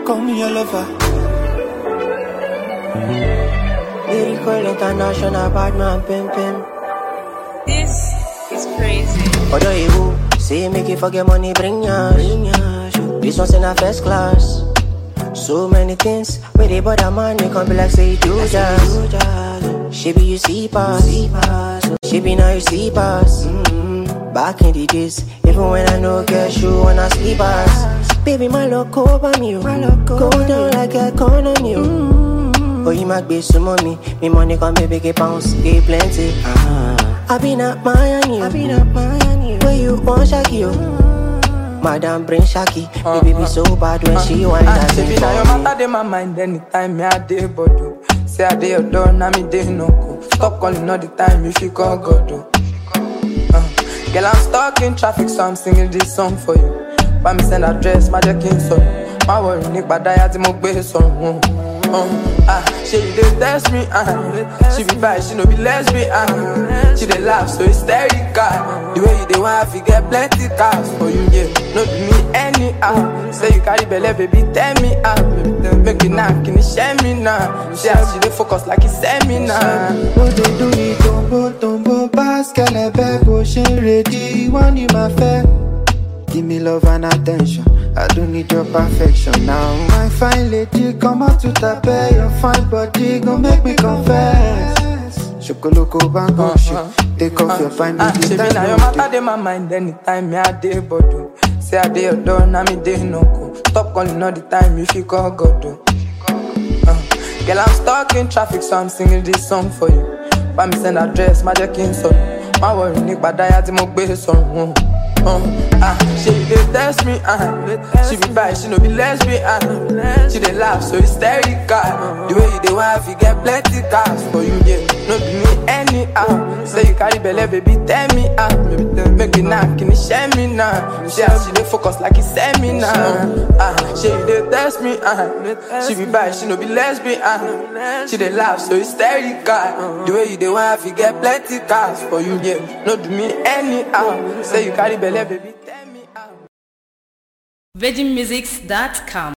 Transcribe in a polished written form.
call me your lover. Lyrical international bad man pimpin'. This is crazy. Although you say make you forget money, bring yash. This one's in a first class. So many things where they bother man, they can't be like say you do jazz. She be you see pass. She be now you see pass. Back in the days, even when I no get shoe when I sleep ass. Baby, my luck over me, go down like a economy. Oh, you might be some money, me money come baby get pounds, get plenty. I been at Miami, where you want Shaki, Madam bring Shaki, baby be so bad when she whine that thing for me. Your matter dey my mind anytime me a dey bodo. Say I dey your door, now me dey no go. Stop calling all the time if you call God do. Girl, I'm stuck in traffic, so I'm singing this song for you. But me send address, my jacking son. My worry, Nick, but I had to move based on. She dey test me, she be bi, she no be lesbian. She dey laugh so hysterical. The way you dey want, you get plenty cars for you, yeah. No do me anyhow. Say you carry belle, baby, tell me out. Make you knock, can you share me now? She dey focus like it's seminar. What they do it, tombo, basket, bebo, she ready, want you my fair. Give me love and attention, I don't need your perfection now. My fine lady, come out to tape. Your fine body gon' make me confess. Chocoloko bango, take off your fine baby. She be now your matter dey my mind anytime me a dey bodo. Say I dey your door, now me dey no go. Stop calling all the time if you call God do. Girl, I'm stuck in traffic, so I'm singing this song for you. But me send address, my jacking son. My worry, Nick, but I had to move based on. She dey test me, she be bi, she no be lesbian. She dey laugh so hysterical. The way you dey want, you get plenty cars for you, yeah. No be me anyhow. Say you carry belle, baby, tell me out. Make you knock, can you share me now? She dey focus like it's seminar. She dey test me, she be bi, she no be lesbian. She dey laugh so hysterical. The way you dey want, you get plenty cars for you, yeah. No do me anyhow. Say you carry belle, baby, tell me out. VeggieMusics.com